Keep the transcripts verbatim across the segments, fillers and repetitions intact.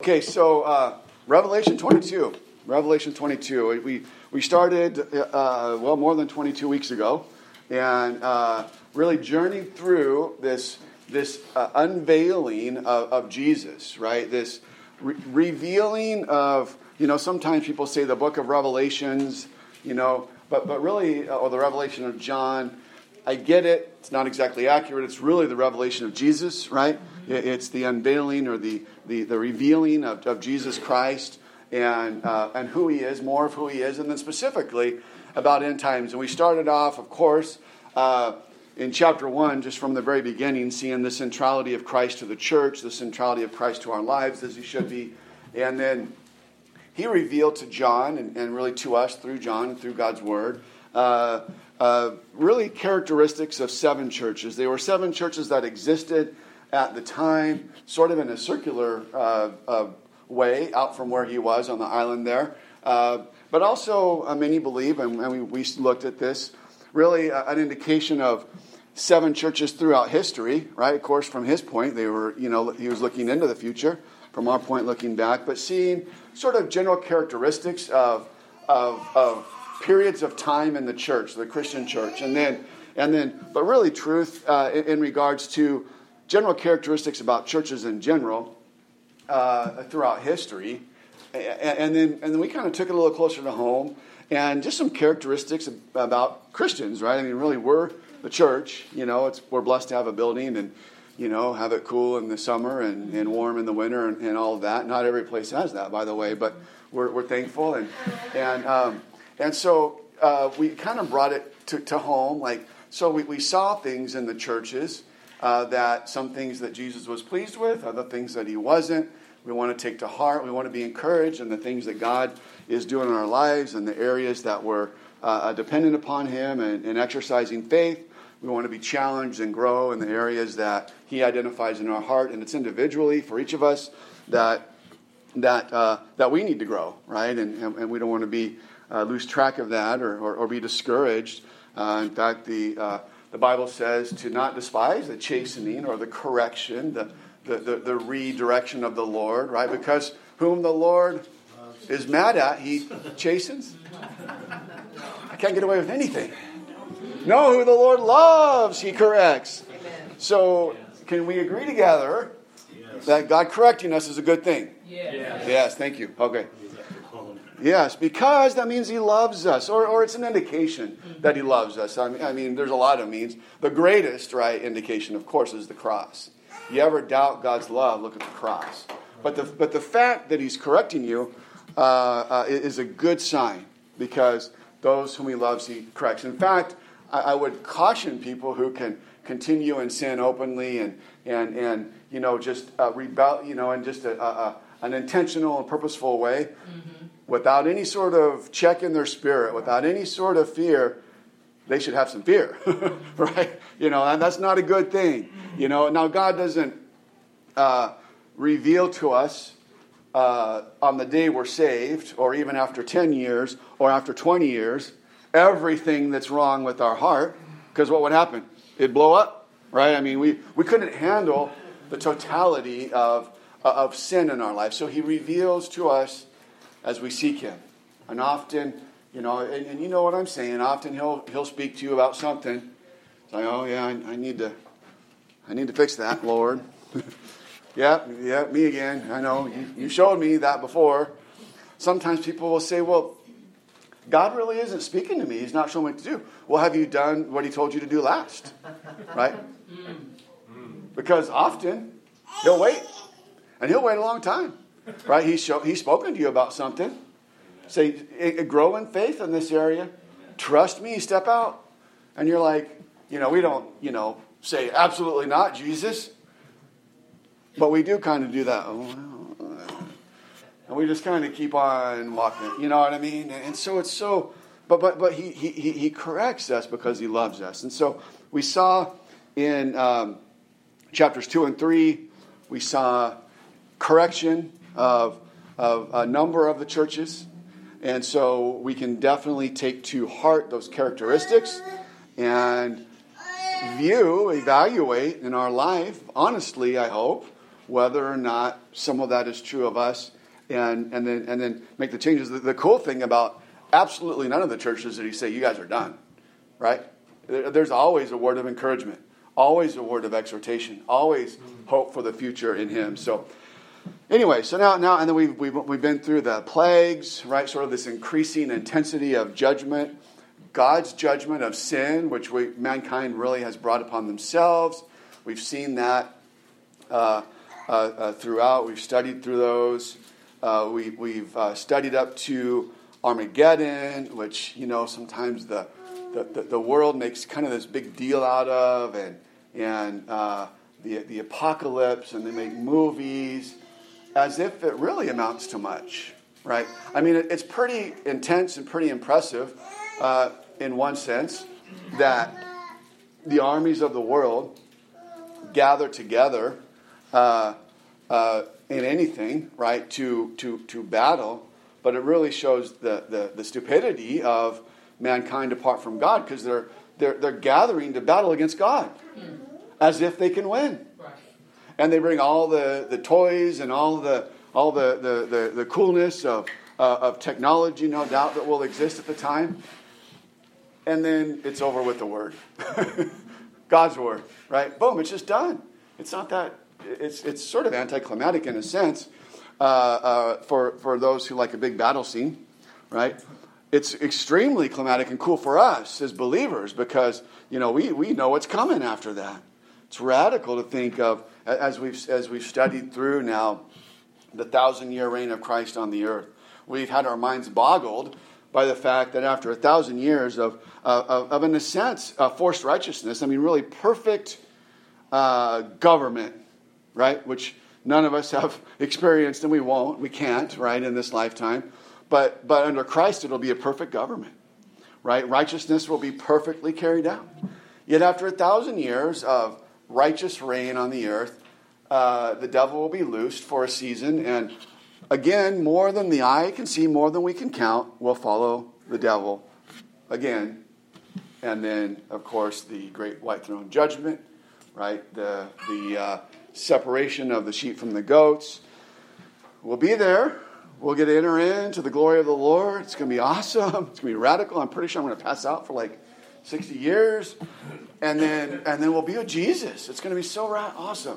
Okay, so uh, Revelation twenty-two. Revelation twenty-two. We we started uh, well more than twenty-two weeks ago, and uh, really journeyed through this this uh, unveiling of, of Jesus, right? This re- revealing of, you know, sometimes people say the book of Revelations, you know, but but really, or the Revelation of John. I get it. It's not exactly accurate. It's really the revelation of Jesus, right? It's the unveiling or the the, the revealing of, of Jesus Christ and uh, and who He is, more of who He is, and then specifically about end times. And we started off, of course, uh, in chapter one, just from the very beginning, seeing the centrality of Christ to the church, the centrality of Christ to our lives, as He should be. And then He revealed to John, and, and really to us through John and through God's Word, uh, uh, really characteristics of seven churches. There were seven churches that existed at the time, sort of in a circular uh, uh, way, out from where He was on the island there. Uh, but also, uh, many believe, and, and we, we looked at this, really uh, an indication of seven churches throughout history, right? Of course, from His point, they were, you know, He was looking into the future. From our point, looking back, but seeing sort of general characteristics of of, of periods of time in the church, the Christian church, and then and then, but really truth uh, in, in regards to general characteristics about churches in general uh, throughout history, and, and then and then we kind of took it a little closer to home, and just some characteristics about Christians, right? I mean, really, we're the church. You know, it's we're blessed to have a building and, you know, have it cool in the summer and, and warm in the winter and, and all of that. Not every place has that, by the way, but we're we're thankful. And and um, and so uh, we kind of brought it to, to home. Like, so we, we saw things in the churches, uh, that some things that Jesus was pleased with, other things that He wasn't. We want to take to heart. We want to be encouraged in the things that God is doing in our lives and the areas that we're uh, dependent upon Him and, and exercising faith. We want to be challenged and grow in the areas that He identifies in our heart, and it's individually for each of us that that uh, that we need to grow, right? And and, and we don't want to be uh, lose track of that or or, or be discouraged. Uh, in fact, the uh, the Bible says to not despise the chastening or the correction, the the, the the redirection of the Lord, right? Because whom the Lord is mad at, He chastens. I can't get away with anything. Know who the Lord loves, He corrects. Amen. So, can we agree together yes. that God correcting us is a good thing? Yes. Yes, yes, thank you. Okay. Yes, because that means He loves us, or, or it's an indication that He loves us. I mean, I mean, there's a lot of means. The greatest, right, indication, of course, is the cross. You ever doubt God's love, look at the cross. But the but the fact that He's correcting you uh, uh, is a good sign, because those whom He loves, He corrects. In fact, I would caution people who can continue in sin openly and and and you know just uh, rebel, you know, in just a, a, an intentional and purposeful way, mm-hmm. without any sort of check in their spirit, without any sort of fear. They should have some fear, right? You know, and that's not a good thing. You know, now God doesn't uh, reveal to us uh, on the day we're saved, or even after ten years, or after twenty years. Everything that's wrong with our heart, because what would happen? It'd blow up, right? I mean, we, we couldn't handle the totality of, of sin in our life. So He reveals to us as we seek Him. And often, you know, and, and you know what I'm saying, often He'll He'll speak to you about something. It's like, oh yeah, I, I need to I need to fix that, Lord. yeah, yeah, me again. I know, you, you showed me that before. Sometimes people will say, well, God really isn't speaking to me. He's not showing me what to do. Well, have you done what He told you to do last? Right? Because often He'll wait. And He'll wait a long time. Right? He's, show, he's spoken to you about something. Say, grow in faith in this area. Trust me, step out. And you're like, you know, we don't, you know, say, absolutely not, Jesus. But we do kind of do that. Oh, well. And we just kind of keep on walking, you know what I mean? And so it's so, but but but he he he corrects us because He loves us. And so we saw in um, chapters two and three, we saw correction of of a number of the churches, and so we can definitely take to heart those characteristics and view, evaluate in our life, honestly, I hope, whether or not some of that is true of us, and, and then and then make the changes. The, the cool thing about absolutely none of the churches that he say, you guys are done, right? There's always a word of encouragement, always a word of exhortation, always hope for the future in him. So anyway, so now, now and then we've, we've, we've been through the plagues, right? Sort of this increasing intensity of judgment, God's judgment of sin, which we, mankind really has brought upon themselves. We've seen that uh, uh, uh, throughout. We've studied through those. Uh, we, we've uh, studied up to Armageddon, which, you know, sometimes the The, the, the world makes kind of this big deal out of, and and uh, the the apocalypse, and they make movies as if it really amounts to much, right? I mean, it, it's pretty intense and pretty impressive uh, in one sense that the armies of the world gather together uh, uh, in anything, right, to to to battle, but it really shows the the, the stupidity of mankind apart from God, because they're they're they're gathering to battle against God, as if they can win, right. And they bring all the, the toys and all the all the the, the, the coolness of uh, of technology, no doubt, that will exist at the time, and then it's over with the word, God's word, right? Boom, it's just done. It's not that. It's it's sort of anticlimactic in a sense uh, uh, for for those who like a big battle scene, right? It's extremely climatic and cool for us as believers because, you know, we, we know what's coming after that. It's radical to think of, as we've as we've studied through now, the thousand-year reign of Christ on the earth. We've had our minds boggled by the fact that after a thousand years of, of, of in a sense, uh, forced righteousness, I mean, really perfect uh, government, right, which none of us have experienced, and we won't, we can't, right, in this lifetime. But but under Christ, it'll be a perfect government, right? Righteousness will be perfectly carried out. Yet after a thousand years of righteous reign on the earth, uh, the devil will be loosed for a season. And again, more than the eye can see, more than we can count, will follow the devil again. And then, of course, the great white throne judgment, right? The, the uh, separation of the sheep from the goats will be there. We'll get to enter into the glory of the Lord. It's going to be awesome. It's going to be radical. I'm pretty sure I'm going to pass out for like sixty years. And then and then we'll be with Jesus. It's going to be so ra- awesome.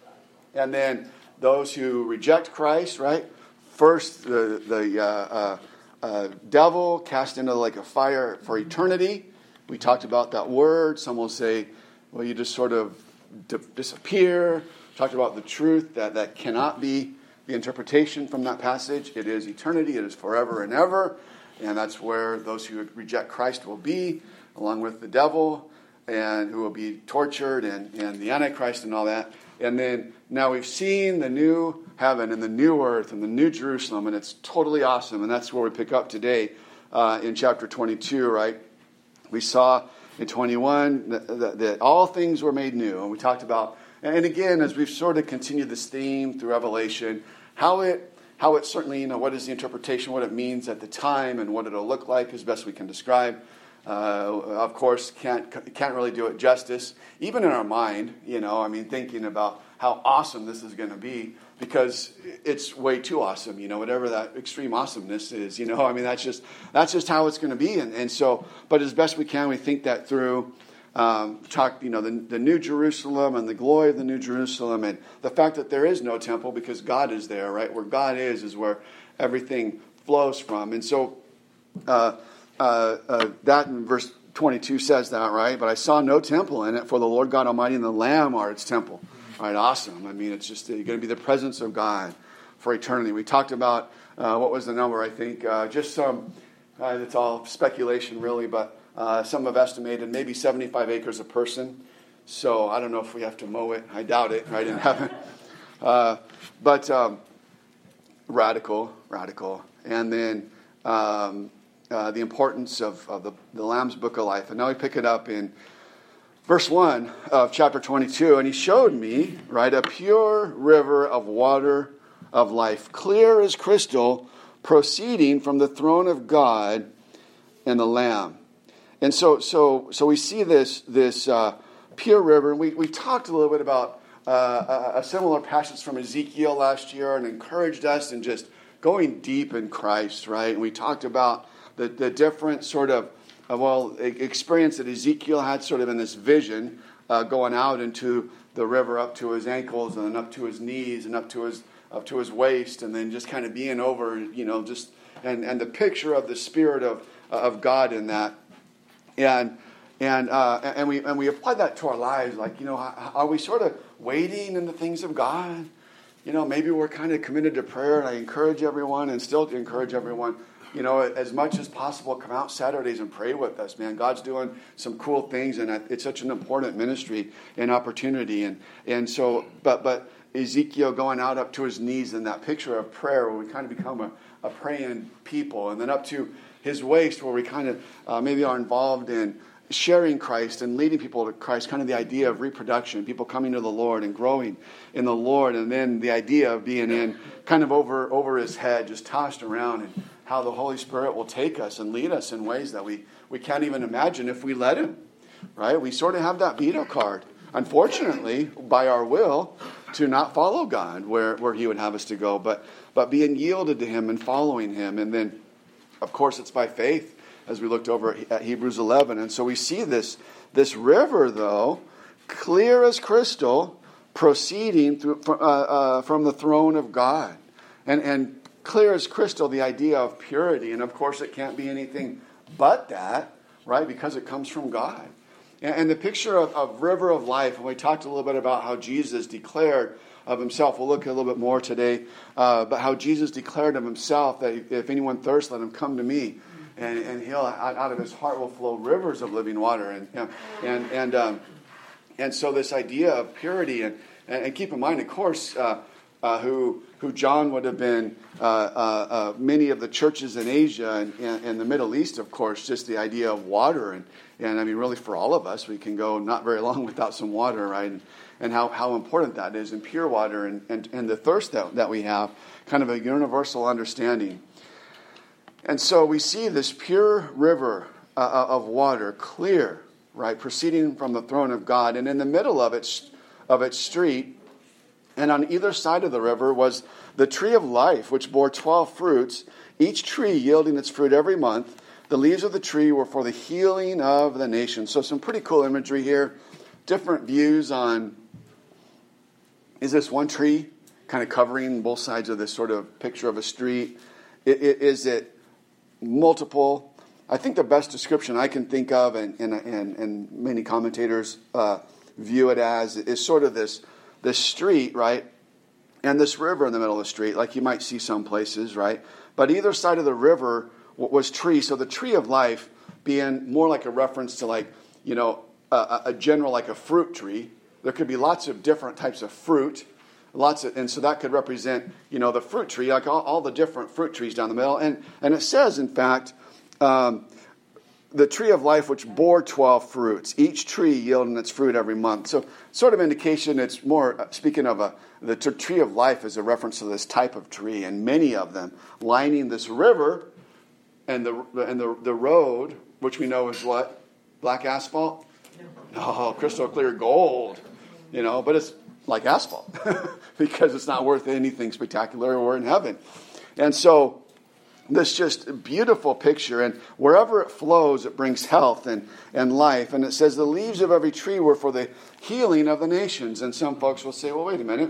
And then those who reject Christ, right? First, the, the uh, uh, uh, devil cast into like a fire for eternity. We talked about that word. Some will say, well, you just sort of d- disappear. Talked about the truth that that cannot be the interpretation from that passage. It is eternity. It is forever and ever. And that's where those who reject Christ will be, along with the devil, and who will be tortured, and, and the Antichrist and all that. And then now we've seen the new heaven and the new earth and the new Jerusalem, and it's totally awesome. And that's where we pick up today uh, in chapter twenty-two, right? We saw in twenty-one that, that, that all things were made new. And we talked about, and again, as we've sort of continued this theme through Revelation, how it how it certainly, you know, what is the interpretation, what it means at the time, and what it'll look like as best we can describe. Uh, of course, can't can't really do it justice, even in our mind, you know, I mean, thinking about how awesome this is going to be, because it's way too awesome, you know, whatever that extreme awesomeness is, you know, I mean, that's just that's just how it's going to be. And, and so, but as best we can, we think that through. Um, talk, you know, the, the New Jerusalem and the glory of the New Jerusalem, and the fact that there is no temple because God is there, right? Where God is is where everything flows from. And so uh, uh, uh, that in verse twenty-two says that, right? But I saw no temple in it, for the Lord God Almighty and the Lamb are its temple. Right? Awesome. I mean, it's just going to be the presence of God for eternity. We talked about, uh, what was the number, I think? Uh, just some, uh, it's all speculation really, but Uh, some have estimated maybe seventy-five acres a person. So I don't know if we have to mow it. I doubt it, right, in heaven. Uh, but um, radical, radical. And then um, uh, the importance of, of the, the Lamb's Book of Life. And now we pick it up in verse one of chapter twenty-two. And he showed me, right, a pure river of water of life, clear as crystal, proceeding from the throne of God and the Lamb. And so, so, so we see this this uh, pure river, and we, we talked a little bit about uh, a, a similar passage from Ezekiel last year and encouraged us in just going deep in Christ, right? And we talked about the, the different sort of, uh, well, experience that Ezekiel had sort of in this vision uh, going out into the river up to his ankles and then up to his knees and up to his up to his waist, and then just kind of being over, you know, just and, and the picture of the Spirit of of God in that, and and uh, and we and we apply that to our lives. Like, you know, are we sort of waiting in the things of God? You know, maybe we're kind of committed to prayer, and I encourage everyone, and still encourage everyone, you know, as much as possible, come out Saturdays and pray with us, man. God's doing some cool things, and it's such an important ministry and opportunity, and and so, but but. Ezekiel going out up to his knees in that picture of prayer where we kind of become a, a praying people, and then up to his waist where we kind of uh, maybe are involved in sharing Christ and leading people to Christ, kind of the idea of reproduction, people coming to the Lord and growing in the Lord, and then the idea of being in kind of over, over his head, just tossed around, and how the Holy Spirit will take us and lead us in ways that we, we can't even imagine if we let him, right? We sort of have that veto card, unfortunately, by our will, to not follow God where, where he would have us to go, but but being yielded to him and following him. And then, of course, it's by faith, as we looked over at Hebrews eleven. And so we see this, this river, though, clear as crystal, proceeding through, uh, uh, from the throne of God. And, and clear as crystal, the idea of purity. And, of course, it can't be anything but that, right, because it comes from God. And the picture of, of river of life, and we talked a little bit about how Jesus declared of himself. We'll look a little bit more today, uh, but how Jesus declared of himself that if anyone thirsts, let him come to me, and, and he'll out of his heart will flow rivers of living water. And you know, and and um, and so this idea of purity, and and, and keep in mind, of course, uh, uh, who who John would have been, uh, uh, uh, many of the churches in Asia and, and, and the Middle East, of course, just the idea of water. And, and I mean, really for all of us, we can go not very long without some water, right? And, and how, how important that is, and pure water, and, and, and the thirst that, that we have, kind of a universal understanding. And so we see this pure river uh, of water, clear, right, proceeding from the throne of God. And in the middle of its, of its street, and on either side of the river was the tree of life, which bore twelve fruits, each tree yielding its fruit every month. The leaves of the tree were for the healing of the nation. So some pretty cool imagery here. Different views on, is this one tree kind of covering both sides of this sort of picture of a street? Is it multiple? I think the best description I can think of, and, and, and, and many commentators uh, view it as, is sort of this this street, right, and this river in the middle of the street, like you might see some places, right? But either side of the river was tree. So the tree of life being more like a reference to, like, you know, a, a general, like a fruit tree. There could be lots of different types of fruit, lots of, and so that could represent, you know, the fruit tree, like all, all the different fruit trees down the middle. And and it says, in fact, um, the tree of life which bore twelve fruits, each tree yielding its fruit every month. So sort of indication it's more, speaking of a, the t- tree of life is a reference to this type of tree, and many of them lining this river and the and the, the road, which we know is what? Black asphalt? Oh, crystal clear gold. You know, but it's like asphalt because it's not worth anything spectacular. We're in heaven. And so this just beautiful picture, and wherever it flows, it brings health and, and life. And it says the leaves of every tree were for the healing of the nations. And some folks will say, well, wait a minute.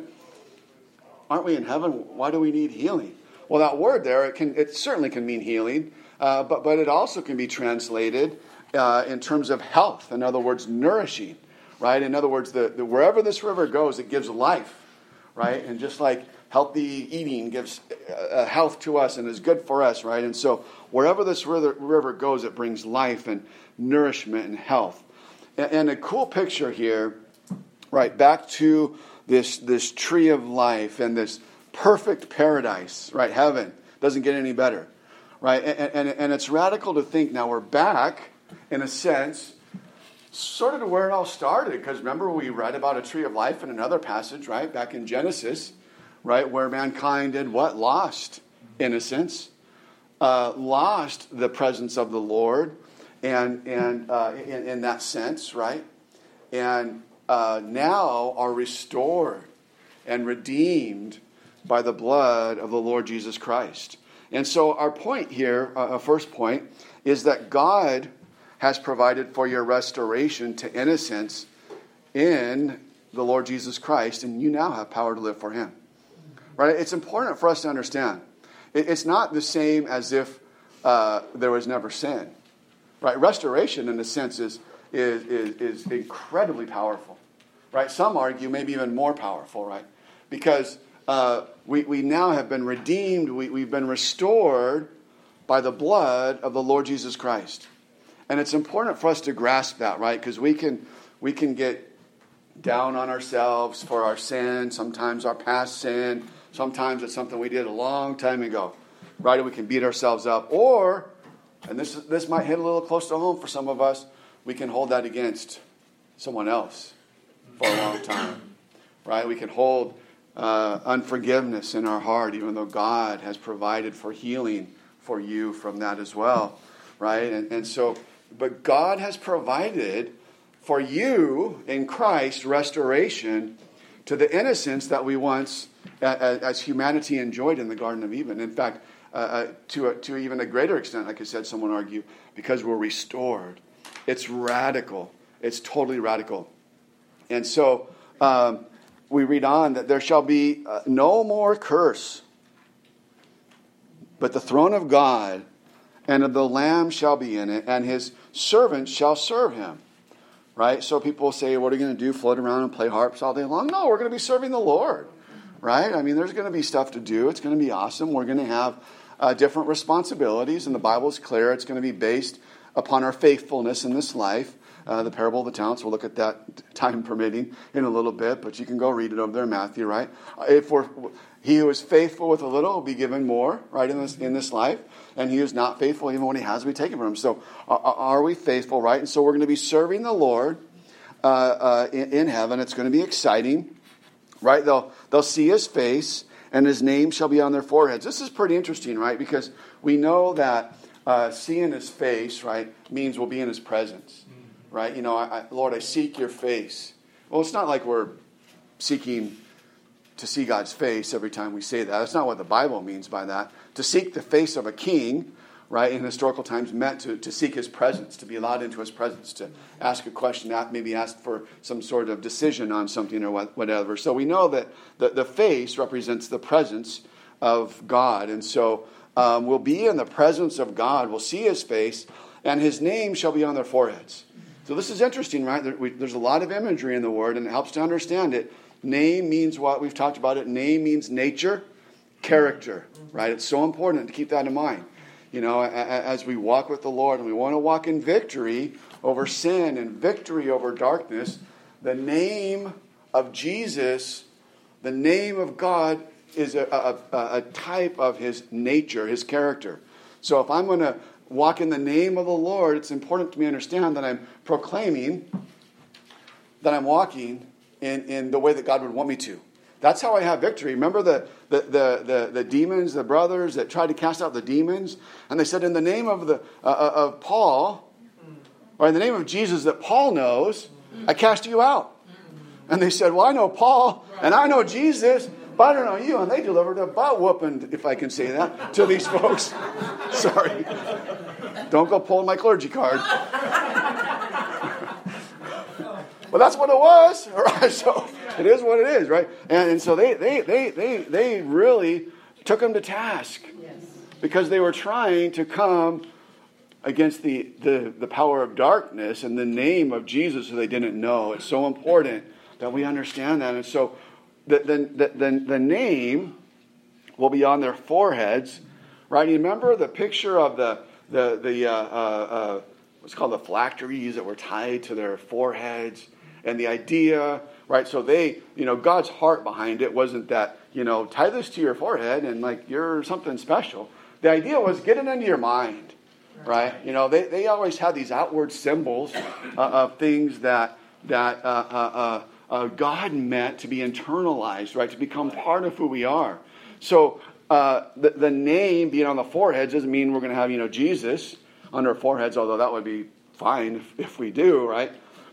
Aren't we in heaven? Why do we need healing? Well, that word there, it can it certainly can mean healing, uh, but, but it also can be translated uh, in terms of health. In other words, nourishing, right? In other words, the, the wherever this river goes, it gives life, right? And just like healthy eating gives uh, health to us and is good for us, right? And so wherever this river, river goes, it brings life and nourishment and health. And, and a cool picture here, right, back to this, this tree of life and this perfect paradise, right, heaven. Doesn't get any better, right? And, and, and it's radical to think now we're back, in a sense, sort of to where it all started. Because remember, we read about a tree of life in another passage, right, back in Genesis, right, where mankind did what? Lost innocence, uh, lost the presence of the Lord, and and uh, in, in that sense, right, and uh, now are restored and redeemed by the blood of the Lord Jesus Christ. And so our point here, uh, first point, is that God has provided for your restoration to innocence in the Lord Jesus Christ, and you now have power to live for him. Right? It's important for us to understand. It, it's not the same as if uh, there was never sin. Right? Restoration, in a sense, is, is, is, is incredibly powerful. Right? Some argue maybe even more powerful, right? Because uh, we, we now have been redeemed, we, we've been restored by the blood of the Lord Jesus Christ. And it's important for us to grasp that, right? Because we can we can get down on ourselves for our sin, sometimes our past sin, sometimes it's something we did a long time ago, right? And we can beat ourselves up. Or, and this this might hit a little close to home for some of us, we can hold that against someone else for a long time, right? We can hold uh, unforgiveness in our heart, even though God has provided for healing for you from that as well, right? And, and so, but God has provided for you in Christ restoration to the innocence that we once, uh, as humanity, enjoyed in the Garden of Eden. In fact, uh, uh, to a, to even a greater extent, like I said, someone argue, because we're restored. It's radical. It's totally radical. And so um, we read on that there shall be uh, no more curse, but the throne of God and of the Lamb shall be in it, and his servants shall serve him. Right? So people say, what are you going to do? Float around and play harps all day long? No, we're going to be serving the Lord. Right? I mean, there's going to be stuff to do. It's going to be awesome. We're going to have uh, different responsibilities, and the Bible is clear. It's going to be based upon our faithfulness in this life. Uh, the parable of the talents, we'll look at that, time permitting, in a little bit, but you can go read it over there in Matthew, right? If we're, he who is faithful with a little will be given more, right, in this in this life, and he who is not faithful, even when he has, will be taken from him. So uh, are we faithful, right? And so we're going to be serving the Lord uh, uh, in, in heaven. It's going to be exciting, right? They'll, they'll see his face, and his name shall be on their foreheads. This is pretty interesting, right? Because we know that uh, seeing his face, right, means we'll be in his presence. Right? You know, I, I, Lord, I seek your face. Well, it's not like we're seeking to see God's face every time we say that. That's not what the Bible means by that. To seek the face of a king, right, in historical times meant to, to seek his presence, to be allowed into his presence, to ask a question, maybe ask for some sort of decision on something or whatever. So we know that the, the face represents the presence of God. And so um, we'll be in the presence of God. We'll see his face, and his name shall be on their foreheads. So this is interesting, right? There, we, there's a lot of imagery in the word, and it helps to understand it. Name means what? We've talked about it. Name means nature, character, right? It's so important to keep that in mind. You know, as we walk with the Lord, and we want to walk in victory over sin and victory over darkness, the name of Jesus, the name of God, is a, a, a type of his nature, his character. So if I'm going to walk in the name of the Lord, it's important to me to understand that I'm proclaiming that I'm walking in, in the way that God would want me to. That's how I have victory. Remember the, the, the, the, the demons, the brothers that tried to cast out the demons? And they said, in the name of, the, uh, of Paul, or in the name of Jesus that Paul knows, I cast you out. And they said, well, I know Paul, and I know Jesus, but I don't know you. And they delivered a butt whooping, if I can say that, to these folks. Sorry. Don't go pulling my clergy card. Well, that's what it was. Right? So it is what it is, right? And, and so they, they, they, they, they really took him to task. Yes. Because they were trying to come against the, the, the power of darkness in the name of Jesus who they didn't know. It's so important that we understand that. And so the, the, the, the name will be on their foreheads, right? You remember the picture of the the the uh, uh, uh, what's called the phylacteries that were tied to their foreheads, and the idea, right? So they, you know, God's heart behind it wasn't that, you know, tie this to your forehead and like you're something special. The idea was get it into your mind, right? You know, they, they always had these outward symbols uh, of things that that uh, uh, uh, uh, God meant to be internalized, right? To become part of who we are. So uh, the, the name being on the foreheads doesn't mean we're going to have, you know, Jesus on our foreheads, although that would be fine if, if we do, right?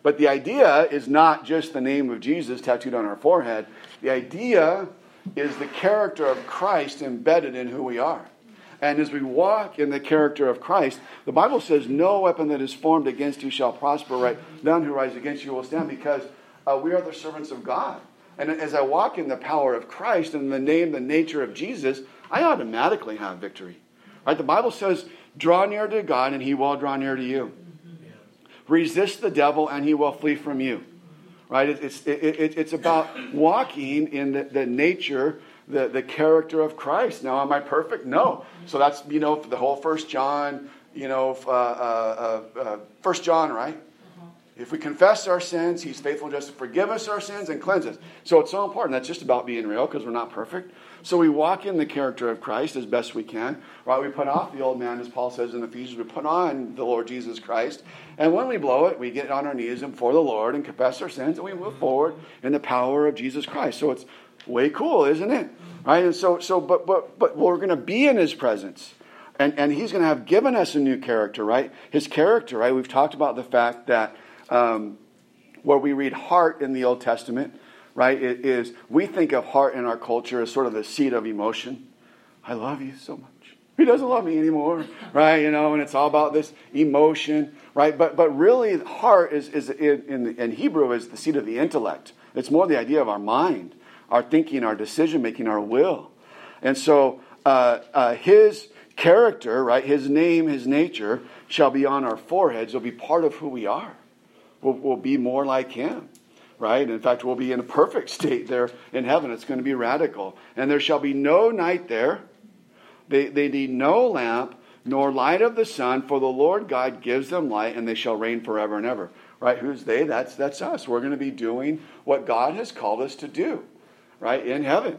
But the idea is not just the name of Jesus tattooed on our forehead. The idea is the character of Christ embedded in who we are. And as we walk in the character of Christ, the Bible says, no weapon that is formed against you shall prosper, right? None who rise against you will stand, because uh, we are the servants of God. And as I walk in the power of Christ and the name, the nature of Jesus, I automatically have victory. Right? The Bible says, draw near to God and he will draw near to you. Resist the devil and he will flee from you. Right? It, it's, it, it, it's about walking in the, the nature, the, the character of Christ. Now, am I perfect? No. So that's, you know, the whole First John, you know, uh, uh, uh, First John, right? If we confess our sins, he's faithful and just to forgive us our sins and cleanse us. So it's so important. That's just about being real, because we're not perfect. So we walk in the character of Christ as best we can. Right? We put off the old man, as Paul says in Ephesians. We put on the Lord Jesus Christ. And when we blow it, we get on our knees before the Lord and confess our sins, and we move forward in the power of Jesus Christ. So it's way cool, isn't it? Right? And so, so but but but we're going to be in his presence. And, and he's going to have given us a new character, right? His character, right? We've talked about the fact that Um, where we read heart in the Old Testament, right, it is, we think of heart in our culture as sort of the seat of emotion. I love you so much. He doesn't love me anymore, right? You know, and it's all about this emotion, right? But but really, heart is is in, in, in Hebrew is the seat of the intellect. It's more the idea of our mind, our thinking, our decision making, our will. And so uh, uh, his character, right, his name, his nature shall be on our foreheads. It'll be part of who we are. We'll, we'll be more like him, right? In fact, we'll be in a perfect state there in heaven. It's going to be radical. And there shall be no night there. They, they need no lamp, nor light of the sun, for the Lord God gives them light, and they shall reign forever and ever. Right? Who's they? That's, that's us. We're going to be doing what God has called us to do, right, in heaven.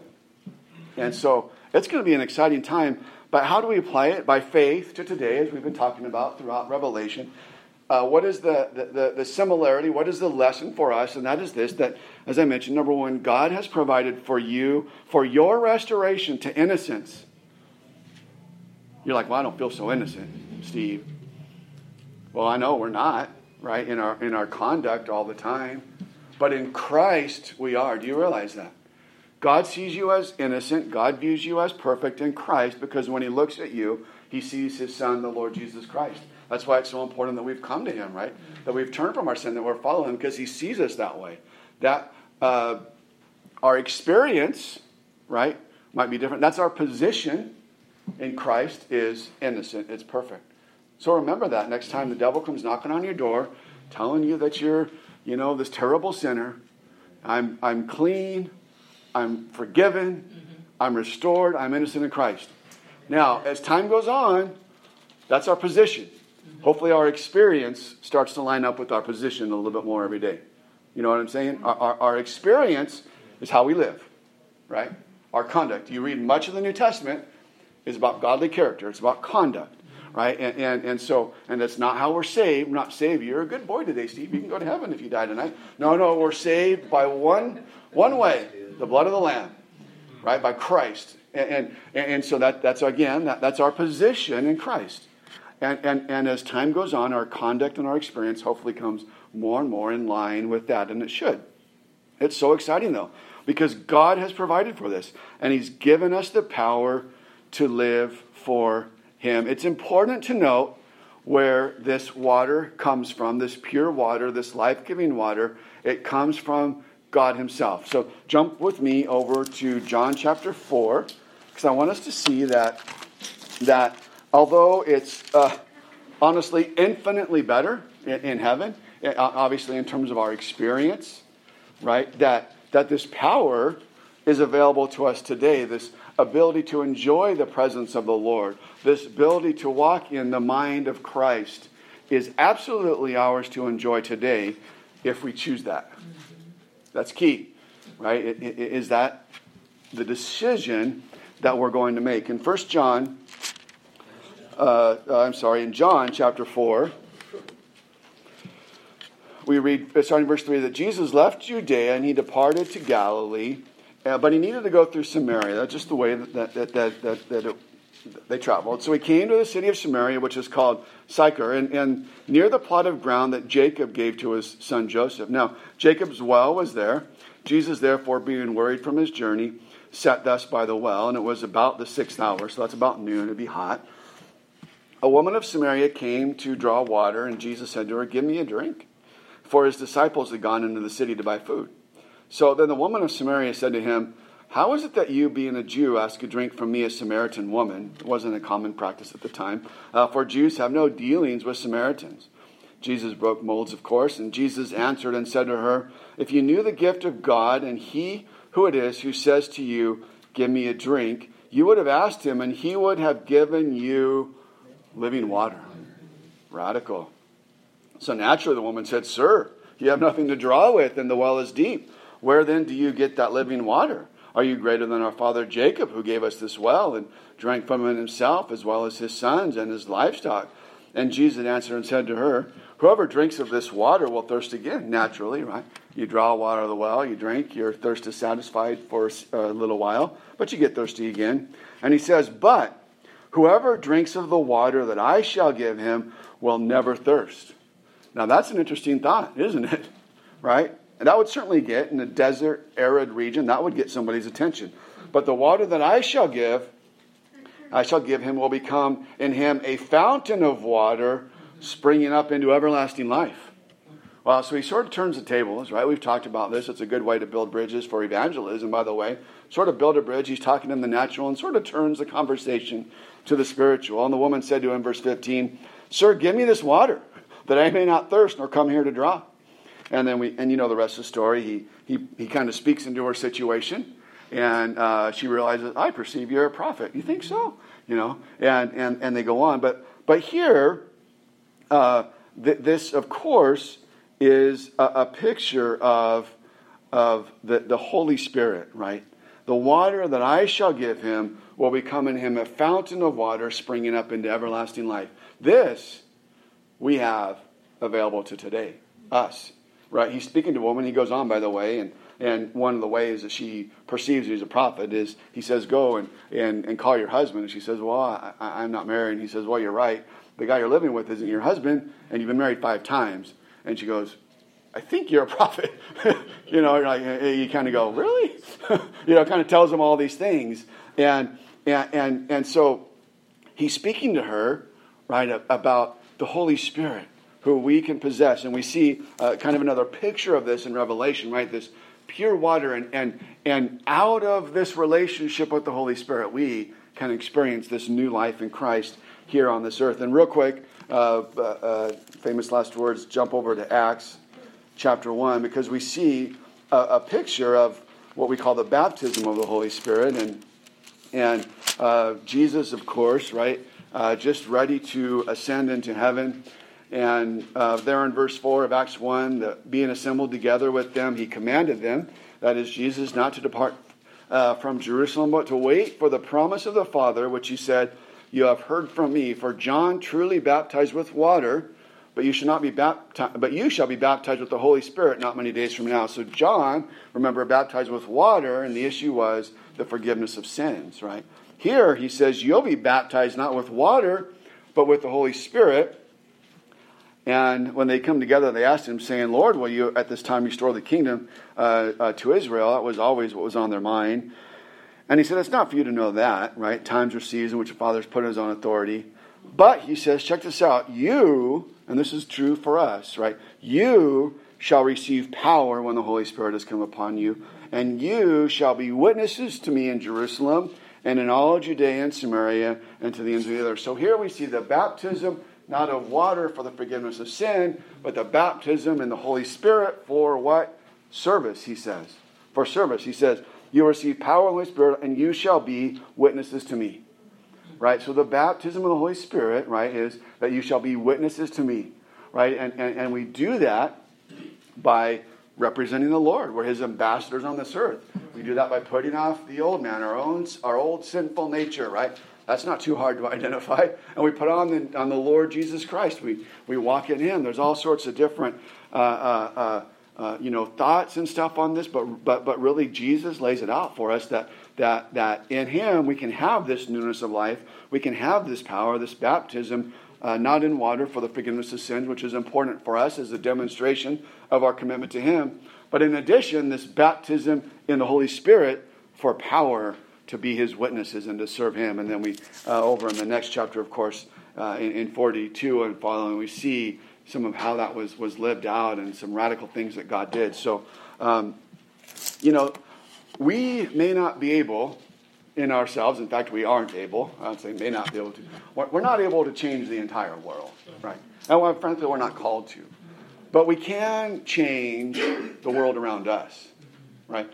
And so it's going to be an exciting time. But how do we apply it? By faith to today, as we've been talking about throughout Revelation. Uh, what is the, the, the similarity? What is the lesson for us? And that is this, that, as I mentioned, number one, God has provided for you, for your restoration to innocence. You're like, well, I don't feel so innocent, Steve. Well, I know we're not, right, in our, in our conduct all the time. But in Christ, we are. Do you realize that? God sees you as innocent. God views you as perfect in Christ, because when he looks at you, he sees his Son, the Lord Jesus Christ. That's why it's so important that we've come to him, right? That we've turned from our sin, that we're following him, because he sees us that way. That uh, our experience, right, might be different. That's our position in Christ is innocent. It's perfect. So remember that next time the devil comes knocking on your door, telling you that you're, you know, this terrible sinner. I'm, I'm clean. I'm forgiven. I'm restored. I'm innocent in Christ. Now, as time goes on, that's our position. Hopefully our experience starts to line up with our position a little bit more every day. You know what I'm saying? Our, our, our experience is how we live, right? Our conduct. You read much of the New Testament is about godly character. It's about conduct, right? And, and, and so, and that's not how we're saved. We're not saved. You're a good boy today, Steve. You can go to heaven if you die tonight. No, no, we're saved by one, one way, the blood of the Lamb, right? By Christ. And, and, and so that, that's, again, that, that's our position in Christ. And, and, and as time goes on, our conduct and our experience hopefully comes more and more in line with that, and it should. It's so exciting, though, because God has provided for this, and he's given us the power to live for him. It's important to note where this water comes from, this pure water, this life-giving water. It comes from God himself. So jump with me over to John chapter four, because I want us to see that that although it's uh, honestly infinitely better in, in heaven, obviously in terms of our experience, right, that, that this power is available to us today, this ability to enjoy the presence of the Lord, this ability to walk in the mind of Christ is absolutely ours to enjoy today if we choose that. That's key, right? It, it, is that the decision that we're going to make? In First John... Uh, uh, I'm sorry, in John chapter four, we read, starting verse three, that Jesus left Judea and he departed to Galilee, uh, but he needed to go through Samaria. That's just the way that that that that, that it they traveled. So he came to the city of Samaria, which is called Sychar, and, and near the plot of ground that Jacob gave to his son Joseph. Now, Jacob's well was there. Jesus, therefore, being worried from his journey, sat thus by the well, and it was about the sixth hour, so that's about noon, it'd be hot. A woman of Samaria came to draw water, and Jesus said to her, "Give me a drink," for his disciples had gone into the city to buy food. So then the woman of Samaria said to him, "How is it that you, being a Jew, ask a drink from me, a Samaritan woman?" It wasn't a common practice at the time, uh, for Jews have no dealings with Samaritans. Jesus broke molds, of course, and Jesus answered and said to her, "If you knew the gift of God, and he who it is who says to you, 'Give me a drink,' you would have asked him, and he would have given you living water." Radical. So naturally the woman said, "Sir, you have nothing to draw with, and the well is deep. Where then do you get that living water? Are you greater than our father Jacob, who gave us this well and drank from it himself, as well as his sons and his livestock?" And Jesus answered and said to her, "Whoever drinks of this water will thirst again." Naturally, right? You draw water out of the well, you drink, your thirst is satisfied for a little while, but you get thirsty again. And he says, "But whoever drinks of the water that I shall give him will never thirst." Now that's an interesting thought, isn't it? Right? And that would certainly get, in a desert, arid region, that would get somebody's attention. "But the water that I shall give, I shall give him will become in him a fountain of water springing up into everlasting life." Well, so he sort of turns the tables, right? We've talked about this. It's a good way to build bridges for evangelism, by the way. Sort of build a bridge. He's talking in the natural and sort of turns the conversation to the spiritual. And the woman said to him, verse fifteen, "Sir, give me this water, that I may not thirst nor come here to draw." And then we, and you know the rest of the story. He he he kind of speaks into her situation, and uh, she realizes, "I perceive you're a prophet." "You think so?" You know, and and and they go on. But but here, uh, th- this of course is a, a picture of of the the Holy Spirit, right? "The water that I shall give him will become in him a fountain of water springing up into everlasting life." This we have available to today, us. Right, he's speaking to a woman. He goes on, by the way, and, and one of the ways that she perceives he's a prophet is he says, "Go and, and, and call your husband." And she says, "Well, I, I'm not married." And he says, "Well, you're right. The guy you're living with isn't your husband, and you've been married five times." And she goes, "I think you're a prophet." you know, like, you kind of go, "Really?" you know, kind of tells him all these things. And, and, and, and so he's speaking to her, right, about the Holy Spirit, who we can possess. And we see uh, kind of another picture of this in Revelation, right? This pure water. And, and, and out of this relationship with the Holy Spirit, we can experience this new life in Christ here on this earth. And real quick, uh, uh, uh, famous last words, jump over to Acts chapter one, because we see a, a picture of what we call the baptism of the Holy Spirit. And, and uh, Jesus, of course, right, uh, just ready to ascend into heaven. And uh, there in verse four of Acts one, the, being assembled together with them, he commanded them, that is Jesus, not to depart uh, from Jerusalem, but to wait for the promise of the Father, which he said, "You have heard from me. For John truly baptized with water, but you shall not be baptized, but you shall be baptized with the Holy Spirit not many days from now." So John, remember, baptized with water, and the issue was the forgiveness of sins, right? Here he says, "You'll be baptized not with water, but with the Holy Spirit." And when they come together, they asked him, saying, "Lord, will you at this time restore the kingdom uh, uh, to Israel?" That was always what was on their mind. And he said, "It's not for you to know that, right? Times or seasons which the Father has put in his own authority. But," he says, check this out, "you," and this is true for us, right? "You shall receive power when the Holy Spirit has come upon you. And you shall be witnesses to me in Jerusalem and in all Judea and Samaria and to the ends of the earth." So here we see the baptism, not of water for the forgiveness of sin, but the baptism in the Holy Spirit for what? Service, he says. For service. He says, "You will receive power of the Holy Spirit, and you shall be witnesses to me." Right? So the baptism of the Holy Spirit, right, is that you shall be witnesses to me. Right? And, and, and we do that by representing the Lord. We're his ambassadors on this earth. We do that by putting off the old man, our own, our old sinful nature, right? That's not too hard to identify. And we put on the, on the Lord Jesus Christ. We we walk in him. There's all sorts of different uh, uh, uh, uh, you know thoughts and stuff on this, but but but really Jesus lays it out for us that that, that in him we can have this newness of life. We can have this power, this baptism, uh, not in water for the forgiveness of sins, which is important for us as a demonstration of our commitment to him. But in addition, this baptism in the Holy Spirit for power to be his witnesses and to serve him. And then we, uh, over in the next chapter, of course, uh, in, in forty-two and following, we see some of how that was, was lived out and some radical things that God did. So, um, you know, we may not be able in ourselves, in fact, we aren't able, I'd say may not be able to, we're not able to change the entire world, right? And frankly, we're not called to. But we can change the world around us, right?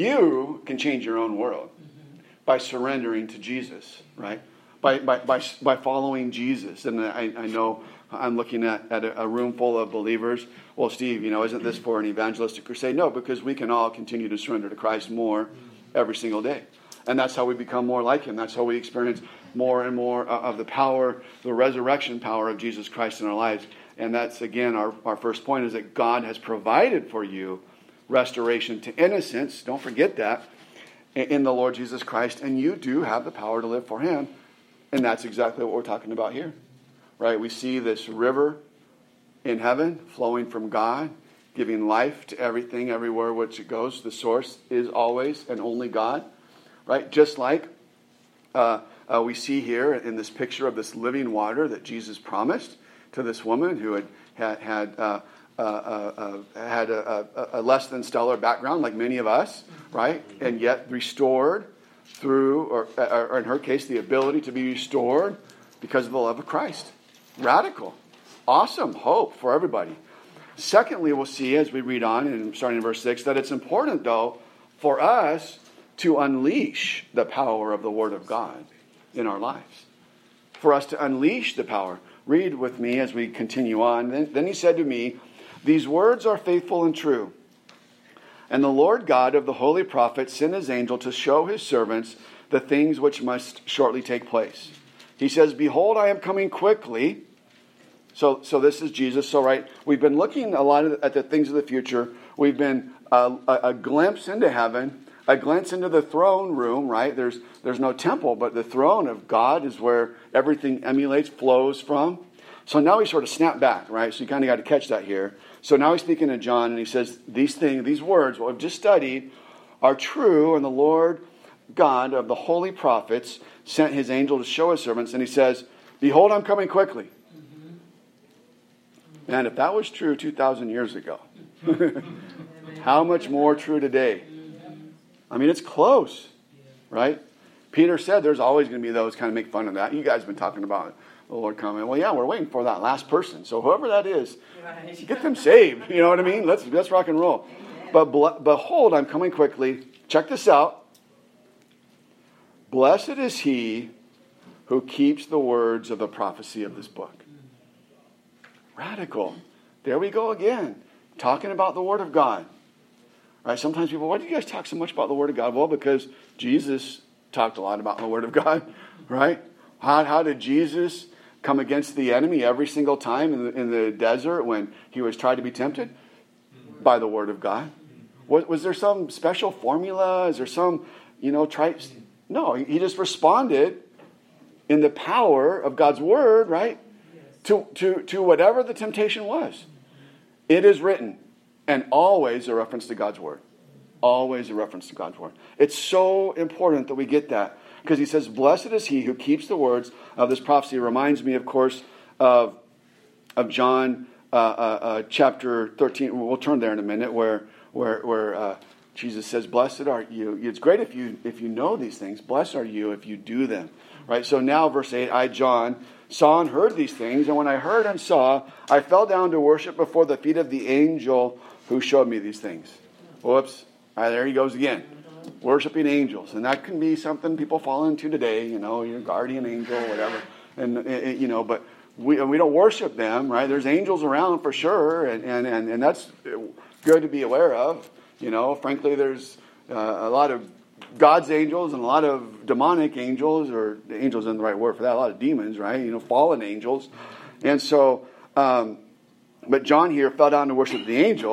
You can change your own world by surrendering to Jesus, right? By by by, by following Jesus. And I, I know I'm looking at, at a, a room full of believers. Well, Steve, you know, isn't this for an evangelistic crusade? No, because we can all continue to surrender to Christ more every single day. And that's how we become more like him. That's how we experience more and more of the power, the resurrection power of Jesus Christ in our lives. And that's, again, our, our first point is that God has provided for you restoration to innocence. Don't forget that in the Lord Jesus Christ. And you do have the power to live for him. And that's exactly what we're talking about here. Right? We see this river in heaven flowing from God, giving life to everything, everywhere which it goes. The source is always and only God. Right? Just like uh, uh, we see here in this picture of this living water that Jesus promised to this woman who had had, had uh, uh, uh, uh, had a, a, a less than stellar background, like many of us, right? And yet restored through, or, or in her case, the ability to be restored because of the love of Christ. Radical, awesome hope for everybody. Secondly, we'll see as we read on, and starting in verse six, that it's important, though, for us to unleash the power of the Word of God in our lives. For us to unleash the power. Read with me as we continue on. Then, then he said to me, "These words are faithful and true. And the Lord God of the holy prophets sent his angel to show his servants the things which must shortly take place." He says, "Behold, I am coming quickly." So, so this is Jesus. So, right, we've been looking a lot at the things of the future. We've been uh, a, a glimpse into heaven, a glimpse into the throne room, right? There's there's no temple, but the throne of God is where everything emulates, flows from. So now we sort of snap back, right? So you kind of got to catch that here. So now he's speaking to John, and he says, these things, these words, what we've just studied, are true, and the Lord God of the holy prophets sent his angel to show his servants, and he says, "Behold, I'm coming quickly." Mm-hmm. And if that was true two thousand years ago, how much more true today? I mean, it's close, right? Peter said there's always going to be those kind of make fun of that. You guys have been talking about the Lord coming. Well, yeah, we're waiting for that last person. So whoever that is, get them saved. You know what I mean? Let's let's rock and roll. But behold, I'm coming quickly. Check this out. Blessed is he who keeps the words of the prophecy of this book. Radical. There we go again. Talking about the Word of God. Right? Sometimes people, why do you guys talk so much about the Word of God? Well, because Jesus talked a lot about the Word of God. Right? How, how did Jesus come against the enemy every single time in the, in the desert when he was tried to be tempted? By the Word of God. Was, was there some special formula? Is there some, you know, try... No, he just responded in the power of God's Word, right? To, to, to whatever the temptation was. It is written, and always a reference to God's Word. Always a reference to God's Word. It's so important that we get that. Because he says, "Blessed is he who keeps the words of this prophecy." It reminds me, of course, of, of John uh, uh, uh, chapter thirteen. We'll turn there in a minute, where where where uh, Jesus says, "Blessed are you." It's great if you if you know these things. Blessed are you if you do them. Right. So now, verse eight. "I, John, saw and heard these things, and when I heard and saw, I fell down to worship before the feet of the angel who showed me these things." Whoops! All right, there he goes again. Worshiping angels, and that can be something people fall into today. You know, your guardian angel, whatever, and you know, but we we don't worship them, right? There's angels around for sure, and and and, and that's good to be aware of. You know, frankly, there's uh, a lot of God's angels and a lot of demonic angels, or angels isn't the right word for that. A lot of demons, right? You know, fallen angels, and so. Um, but John here fell down to worship the angel.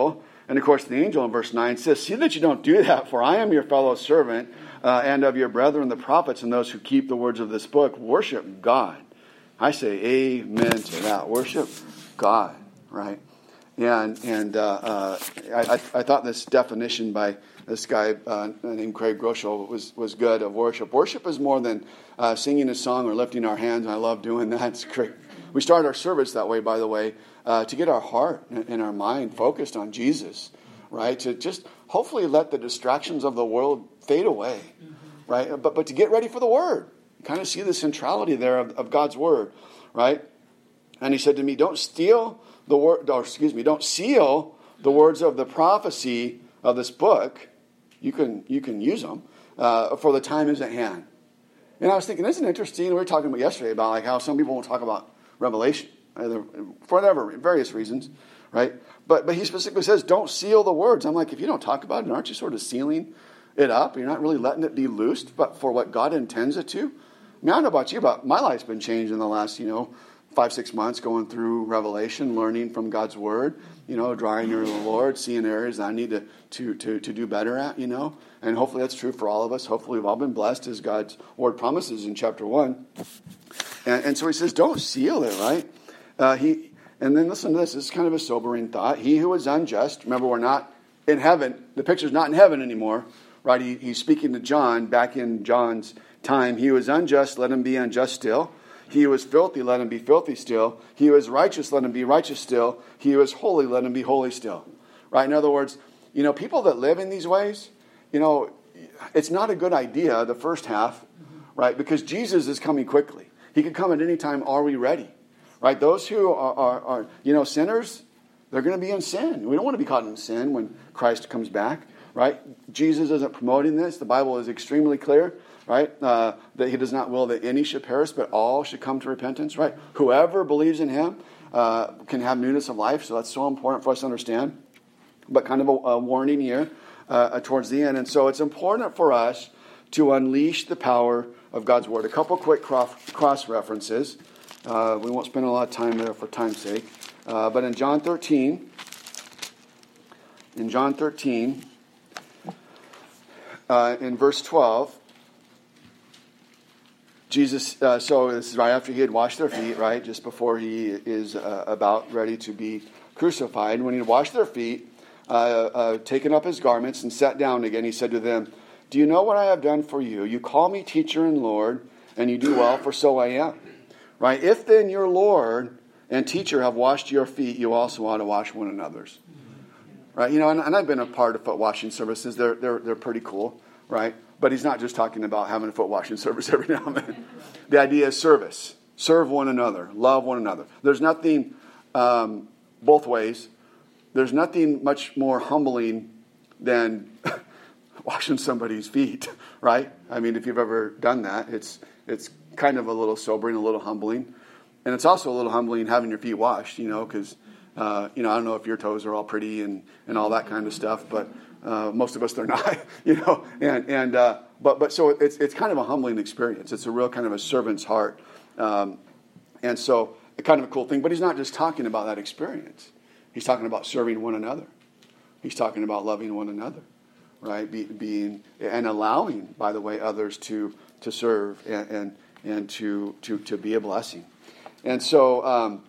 And of course, the angel in verse nine says, see that you don't do that, for I am your fellow servant uh, and of your brethren, the prophets, and those who keep the words of this book. Worship God. I say amen to that. Worship God, right? And and uh, uh, I, I thought this definition by this guy uh, named Craig Groeschel was, was good of worship. Worship is more than uh, singing a song or lifting our hands, and I love doing that. It's great. We start our service that way, by the way, uh, to get our heart and our mind focused on Jesus, right? To just hopefully let the distractions of the world fade away, right? But but to get ready for the Word. You kind of see the centrality there of, of God's Word, right? And he said to me, don't steal the word, or excuse me, don't seal the words of the prophecy of this book. You can you can use them, uh, for the time is at hand. And I was thinking, isn't it interesting? We were talking about yesterday about like how some people won't talk about Revelation, either, for whatever, various reasons, right? But but he specifically says, don't seal the words. I'm like, if you don't talk about it, aren't you sort of sealing it up? You're not really letting it be loosed, but for what God intends it to. I mean, I don't know about you, but my life's been changed in the last, you know, five, six months going through Revelation, learning from God's Word, you know, drawing near to the Lord, seeing areas that I need to, to, to, to do better at, you know. And hopefully that's true for all of us. Hopefully we've all been blessed as God's Word promises in chapter one. And, and so he says, don't seal it, right? Uh, he And then listen to this. This is kind of a sobering thought. He who is unjust, remember we're not in heaven. The picture's not in heaven anymore, right? He, he's speaking to John back in John's time. He who is unjust, let him be unjust still. He who is filthy, let him be filthy still. He who is righteous, let him be righteous still. He who is holy, let him be holy still. Right? In other words, you know, people that live in these ways, you know, it's not a good idea, the first half, right? Because Jesus is coming quickly. He could come at any time. Are we ready? Right? Those who are, are, are you know, sinners, they're going to be in sin. We don't want to be caught in sin when Christ comes back. Right? Jesus isn't promoting this. The Bible is extremely clear. Right? Uh, that he does not will that any should perish, but all should come to repentance. Right? Whoever believes in him uh, can have newness of life. So that's so important for us to understand. But kind of a, a warning here uh, towards the end. And so it's important for us to unleash the power of God's Word. A couple quick cross references. Uh, we won't spend a lot of time there for time's sake. Uh, but in John thirteen, in John thirteen, uh, in verse twelve, Jesus, uh, so this is right after he had washed their feet, right? Just before he is uh, about ready to be crucified. When he had washed their feet, uh, uh, taken up his garments and sat down again, he said to them, do you know what I have done for you? You call me teacher and Lord, and you do well, for so I am. Right? If then your Lord and teacher have washed your feet, you also ought to wash one another's. Right? You know, and, and I've been a part of foot washing services. They're, they're, they're pretty cool, right? But he's not just talking about having a foot washing service every now and then. The idea is service. Serve one another. Love one another. There's nothing, um, both ways, there's nothing much more humbling than washing somebody's feet, right? I mean, if you've ever done that, it's it's kind of a little sobering, a little humbling. And it's also a little humbling having your feet washed, you know, because, uh, you know, I don't know if your toes are all pretty and, and all that kind of stuff, but Uh, most of us, they're not, you know, and, and uh, but but so it's it's kind of a humbling experience. It's a real kind of a servant's heart. Um, and so kind of a cool thing, but he's not just talking about that experience. He's talking about serving one another. He's talking about loving one another, right? Be, being and allowing, by the way, others to to serve and and, and to, to, to be a blessing. And so um,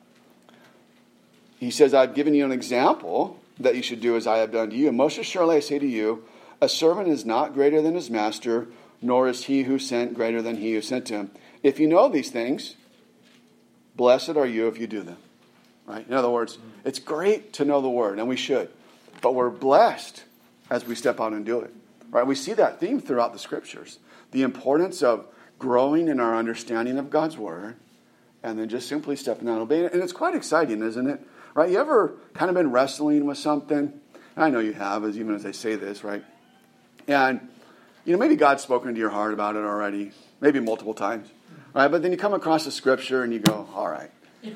he says, I've given you an example that you should do as I have done to you. And most assuredly I say to you, a servant is not greater than his master, nor is he who sent greater than he who sent him. If you know these things, blessed are you if you do them. Right? In other words, it's great to know the word, and we should. But we're blessed as we step out and do it. Right? We see that theme throughout the scriptures. The importance of growing in our understanding of God's word, and then just simply stepping out and obeying it. And it's quite exciting, isn't it? Right? You ever kind of been wrestling with something? And I know you have, as even as I say this, right? And, you know, maybe God's spoken to your heart about it already, maybe multiple times. Right? But then you come across a scripture and you go, all right.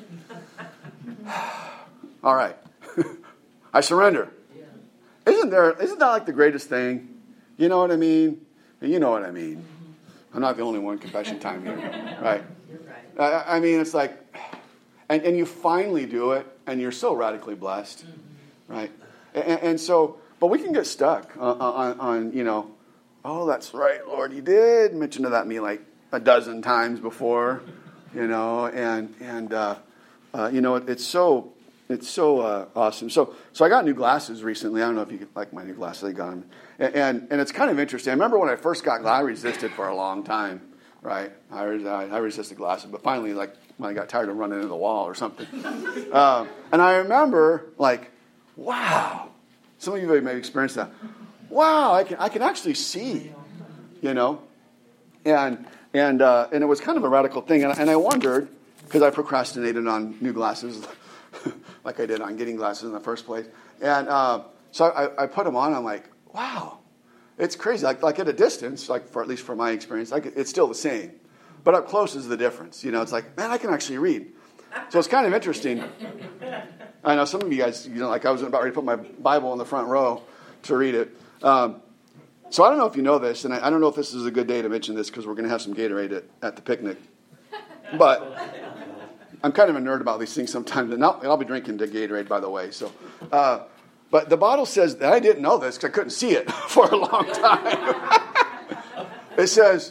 all right. I surrender. Yeah. Isn't there, isn't that like the greatest thing? You know what I mean? You know what I mean. I'm not the only one, confession time here. Right? You're right. I, I mean, it's like, and, and you finally do it, and you're so radically blessed, mm-hmm. right? And, and so, but we can get stuck on, on, on, you know, oh, that's right, Lord, you did mention that to me like a dozen times before, you know, and, and uh, uh, you know, it, it's so, it's so uh, awesome. So, so I got new glasses recently. I don't know if you like my new glasses. I got them. And, and, and it's kind of interesting. I remember when I first got glasses, I resisted for a long time, right? I, I, I resisted glasses, but finally, like, when I got tired of running into the wall or something. uh, and I remember, like, wow. Some of you may have experienced that. Wow, I can I can actually see, you know, and and uh, and it was kind of a radical thing, and, and I wondered because I procrastinated on new glasses, like I did on getting glasses in the first place, and uh, so I, I put them on. I'm like, wow, it's crazy. Like like at a distance, like for at least for my experience, like it's still the same, but up close is the difference. You know, it's like, man, I can actually read. So it's kind of interesting. I know some of you guys, you know, like I was about ready to put my Bible in the front row to read it. Um, so I don't know if you know this, and I, I don't know if this is a good day to mention this because we're going to have some Gatorade at, at the picnic. But I'm kind of a nerd about these things sometimes, and I'll, and I'll be drinking the Gatorade, by the way. So, uh, but the bottle says that I didn't know this because I couldn't see it for a long time. It says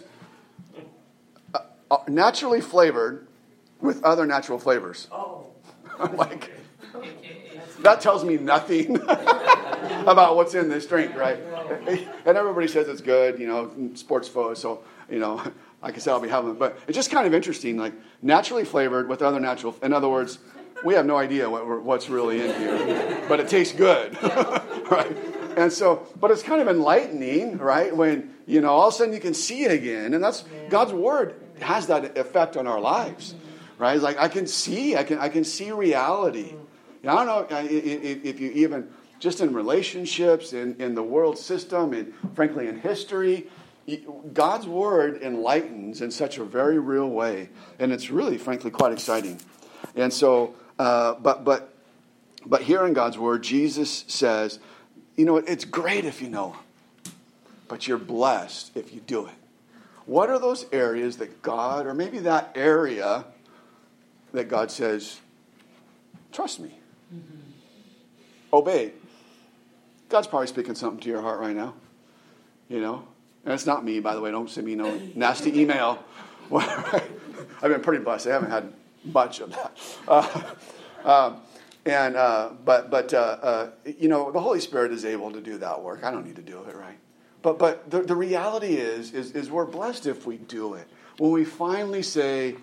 uh, uh, naturally flavored with other natural flavors. Oh. I'm like, that tells me nothing about what's in this drink, right? And everybody says it's good, you know, sports photos. So, you know, like I said, I'll be having it. But it's just kind of interesting, like naturally flavored with other natural. In other words, we have no idea what we're, what's really in here, but it tastes good, right? And so, but it's kind of enlightening, right? When, you know, all of a sudden you can see it again. And that's, God's word has that effect on our lives, right? It's like I can see, I can, I can see reality. Now, I don't know if you even, just in relationships, in, in the world system, and frankly in history, God's word enlightens in such a very real way. And it's really, frankly, quite exciting. And so, uh, but but but here in God's word, Jesus says, you know, it's great if you know him, but you're blessed if you do it. What are those areas that God, or maybe that area that God says, trust me, mm-hmm. obey? God's probably speaking something to your heart right now, you know. And it's not me, by the way. Don't send me no nasty email. I've been pretty blessed. I haven't had much of that. Uh, um, and uh, but but uh, uh, you know, the Holy Spirit is able to do that work. I don't need to do it, right? But but the, the reality is, is is we're blessed if we do it. When we finally say,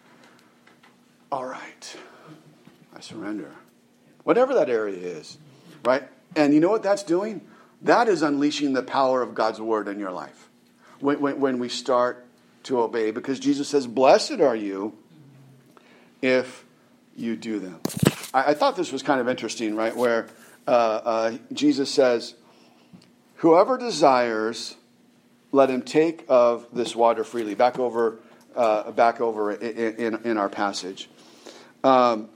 all right, I surrender. Whatever that area is, right? And you know what that's doing? That is unleashing the power of God's word in your life. When, when, when we start to obey. Because Jesus says, blessed are you if you do them. I, I thought this was kind of interesting, right? Where uh, uh, Jesus says, whoever desires, let him take of this water freely. Back over, uh, back over in, in, in our passage. Um,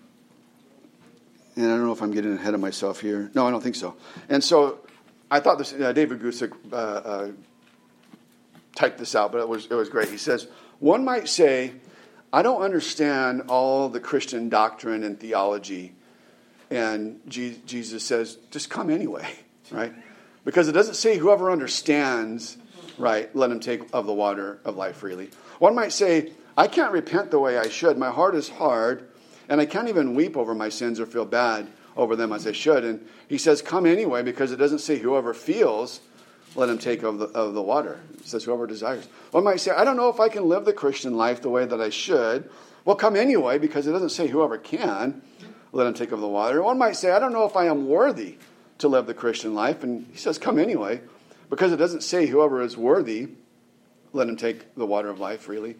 and I don't know if I'm getting ahead of myself here. No, I don't think so. And so I thought this. Uh, David Gusick uh, uh, typed this out, but it was it was great. He says, one might say, I don't understand all the Christian doctrine and theology, and G- Jesus says, just come anyway, right? Because it doesn't say whoever understands, right, let him take of the water of life freely. One might say, I can't repent the way I should. My heart is hard, and I can't even weep over my sins or feel bad over them as I should. And he says, come anyway, because it doesn't say whoever feels, let him take of the, of the water. It says whoever desires. One might say, I don't know if I can live the Christian life the way that I should. Well, come anyway, because it doesn't say whoever can, let him take of the water. One might say, I don't know if I am worthy to live the Christian life. And he says, come anyway, because it doesn't say whoever is worthy, let him take the water of life freely.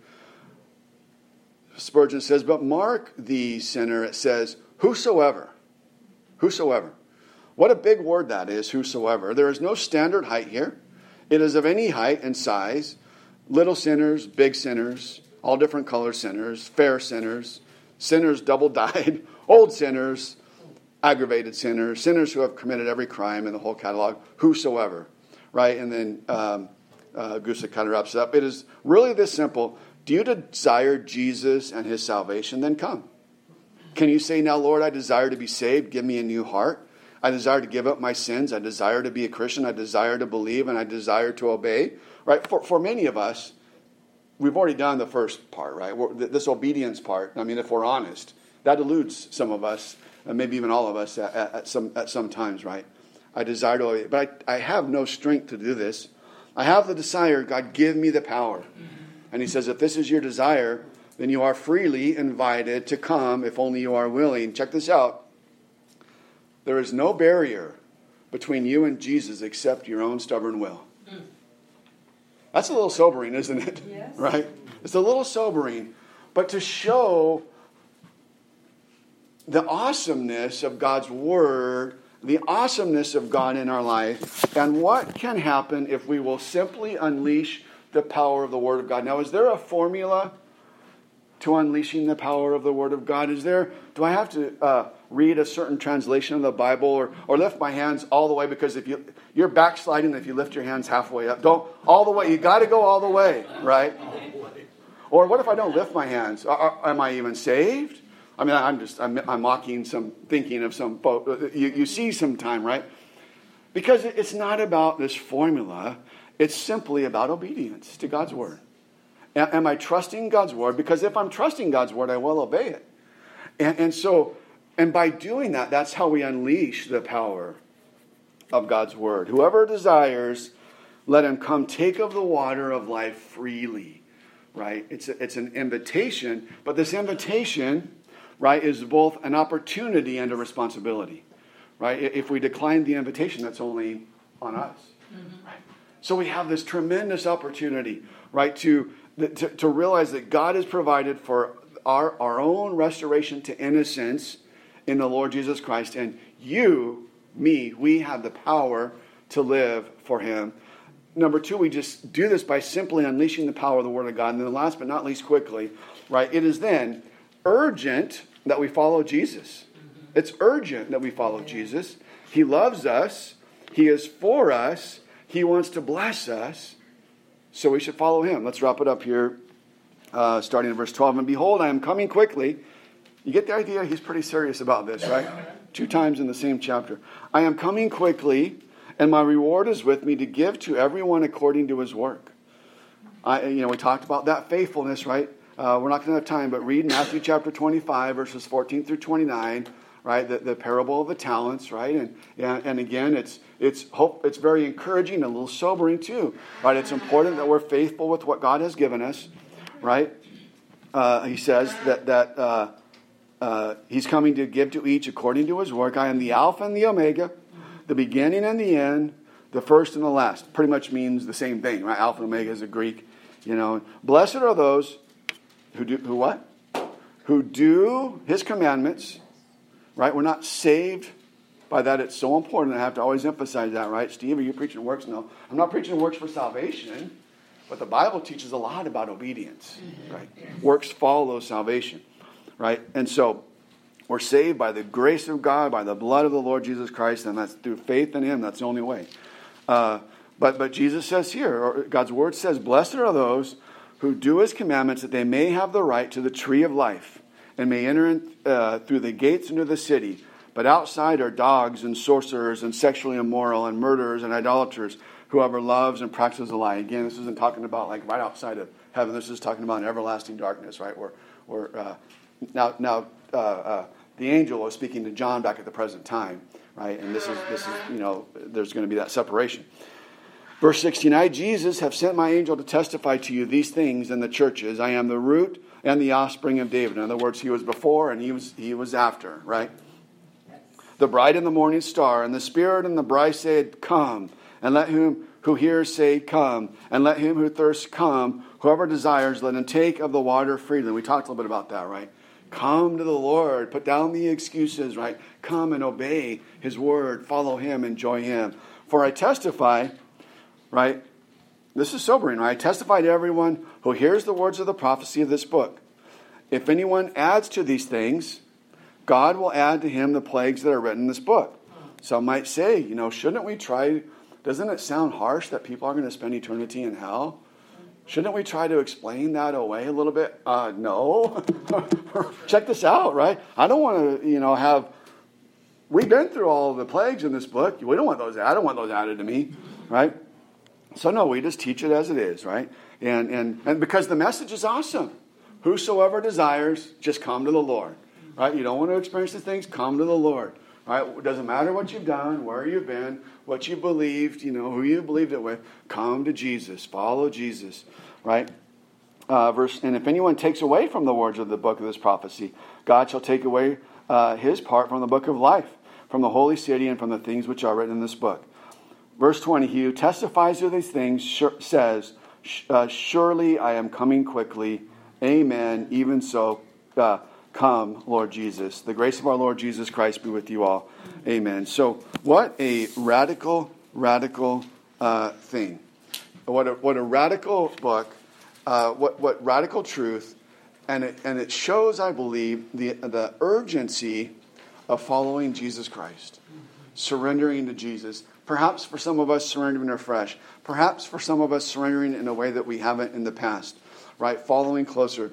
Spurgeon says, but mark the sinner, it says, whosoever. Whosoever. What a big word that is, whosoever. There is no standard height here. It is of any height and size. Little sinners, big sinners, all different color sinners, fair sinners, sinners double-dyed, old sinners, aggravated sinners, sinners who have committed every crime in the whole catalog, whosoever. Right? And then um, uh, Gusick kind of wraps it up. It is really this simple. Do you desire Jesus and his salvation? Then come. Can you say now, Lord, I desire to be saved. Give me a new heart. I desire to give up my sins. I desire to be a Christian. I desire to believe, and I desire to obey. Right? For, for many of us, we've already done the first part, right? We're, this obedience part, I mean, if we're honest, that eludes some of us, and maybe even all of us at, at, at some at some times, right? I desire to obey, but I, I have no strength to do this. I have the desire, God, give me the power. And he says, if this is your desire, then you are freely invited to come if only you are willing. Check this out. There is no barrier between you and Jesus except your own stubborn will. That's a little sobering, isn't it? Yes. Right? It's a little sobering. But to show the awesomeness of God's Word, the awesomeness of God in our life, and what can happen if we will simply unleash the power of the Word of God. Now, is there a formula to unleashing the power of the Word of God? Is there, do I have to uh, read a certain translation of the Bible or, or lift my hands all the way? Because if you, you're backsliding if you lift your hands halfway up. Don't, all the way. You got to go all the way, right? Or what if I don't lift my hands? Are, are, am I even saved? I mean, I'm just, I'm, I'm mocking some, thinking of some, you, you see sometime, right? Because it's not about this formula. It's simply about obedience to God's Word. Am I trusting God's Word? Because if I'm trusting God's Word, I will obey it. And, and so, and by doing that, that's how we unleash the power of God's Word. Whoever desires, let him come take of the water of life freely. Right? It's a, it's an invitation, but this invitation, right, is both an opportunity and a responsibility. Right? If we decline the invitation, that's only on us. Mm-hmm. Right? So we have this tremendous opportunity, right, to, to, to realize that God has provided for our, our own restoration to innocence in the Lord Jesus Christ. And you, me, we have the power to live for Him. Number two, we just do this by simply unleashing the power of the Word of God. And then last but not least quickly, right, it is then urgent that we follow Jesus. It's urgent that we follow Jesus. He loves us. He is for us. He wants to bless us, so we should follow Him. Let's wrap it up here, uh, starting in verse twelve. And behold, I am coming quickly. You get the idea? He's pretty serious about this, right? Two times in the same chapter. I am coming quickly, and my reward is with me to give to everyone according to his work. I, you know, we talked about that faithfulness, right? Uh, we're not going to have time, but read Matthew chapter twenty-five, verses fourteen through twenty-nine. Right, the, the parable of the talents, right, and and, and again, it's it's hope it's very encouraging and a little sobering too, right? It's important that we're faithful with what God has given us, right? Uh, he says that that uh, uh, He's coming to give to each according to His work. I am the Alpha and the Omega, the beginning and the end, the first and the last. Pretty much means the same thing, right? Alpha and Omega is a Greek, you know. Blessed are those who do who what? Who do His commandments. Right? We're not saved by that. It's so important. I have to always emphasize that, right? Steve, are you preaching works? No. I'm not preaching works for salvation, but the Bible teaches a lot about obedience, right? Works follow salvation, right? And so we're saved by the grace of God, by the blood of the Lord Jesus Christ, and that's through faith in Him. That's the only way. Uh, but, but Jesus says here, or God's Word says, blessed are those who do His commandments that they may have the right to the tree of life, and may enter in, uh, through the gates into the city. But outside are dogs and sorcerers and sexually immoral and murderers and idolaters, whoever loves and practices a lie. Again, this isn't talking about like right outside of heaven. This is talking about an everlasting darkness, right? Where, where uh, now, now uh, uh, the angel is speaking to John back at the present time, right? And this is this is you know there's going to be that separation. Verse sixteen, I, Jesus, have sent my angel to testify to you these things in the churches. I am the root and the offspring of David. In other words, He was before and he was he was after, right? The bride and the morning star, and the Spirit and the bride said, come. And let him who hears say, come. And let him who thirsts come. Whoever desires, let him take of the water freely. We talked a little bit about that, right? Come to the Lord. Put down the excuses, right? Come and obey His word. Follow Him. Enjoy Him. For I testify, right? This is sobering, right? I testify to everyone who hears the words of the prophecy of this book. If anyone adds to these things, God will add to him the plagues that are written in this book. Some might say, you know, shouldn't we try, doesn't it sound harsh that people are going to spend eternity in hell? Shouldn't we try to explain that away a little bit? Uh, no. Check this out, right? I don't want to, you know, have we've been through all the plagues in this book. We don't want those. I don't want those added to me, right? So no, we just teach it as it is, right? And and and because the message is awesome. Whosoever desires, just come to the Lord, right? You don't want to experience the things, come to the Lord, right? It doesn't matter what you've done, where you've been, what you believed, you know, who you believed it with. Come to Jesus, follow Jesus, right? Uh, verse, and if anyone takes away from the words of the book of this prophecy, God shall take away uh, his part from the book of life, from the holy city, and from the things which are written in this book. Verse twenty, he who testifies to these things says, uh, surely I am coming quickly. Amen. Even so, uh, come, Lord Jesus. The grace of our Lord Jesus Christ be with you all. Amen. So, what a radical, radical uh, thing. What a, what a radical book. Uh, what what radical truth. And it, and it shows, I believe, the the urgency of following Jesus Christ. Surrendering to Jesus. Perhaps for some of us, surrendering afresh. Perhaps for some of us, surrendering in a way that we haven't in the past. Right, following closer.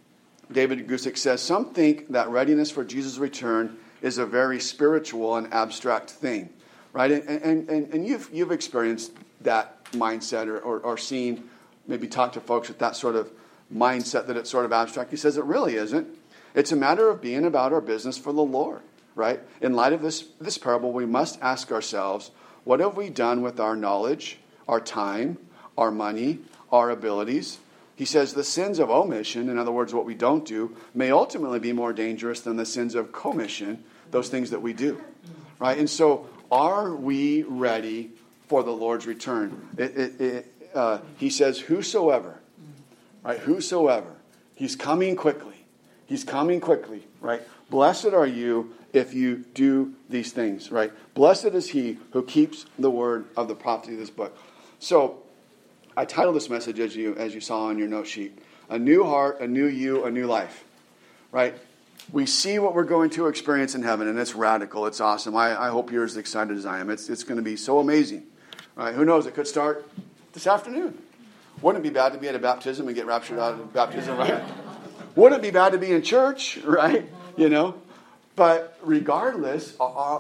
David Gusick says, some think that readiness for Jesus' return is a very spiritual and abstract thing. Right, and and, and, and you've you've experienced that mindset or, or, or seen, maybe talk to folks with that sort of mindset that it's sort of abstract. He says it really isn't. It's a matter of being about our business for the Lord. Right? In light of this, this parable, we must ask ourselves, what have we done with our knowledge, our time, our money, our abilities? He says the sins of omission, in other words, what we don't do, may ultimately be more dangerous than the sins of commission, those things that we do. Right? And so, are we ready for the Lord's return? It, it, it, uh, he says, whosoever, right? Whosoever. He's coming quickly. He's coming quickly, right? Blessed are you if you do these things, right? Blessed is he who keeps the word of the prophecy of this book. So, I titled this message, as you as you saw on your note sheet, A New Heart, A New You, A New Life. Right? We see what we're going to experience in heaven, and it's radical. It's awesome. I, I hope you're as excited as I am. It's it's going to be so amazing. Right? Who knows? It could start this afternoon. Wouldn't it be bad to be at a baptism and get raptured out of baptism, right? Wouldn't it be bad to be in church, right? You know? But regardless,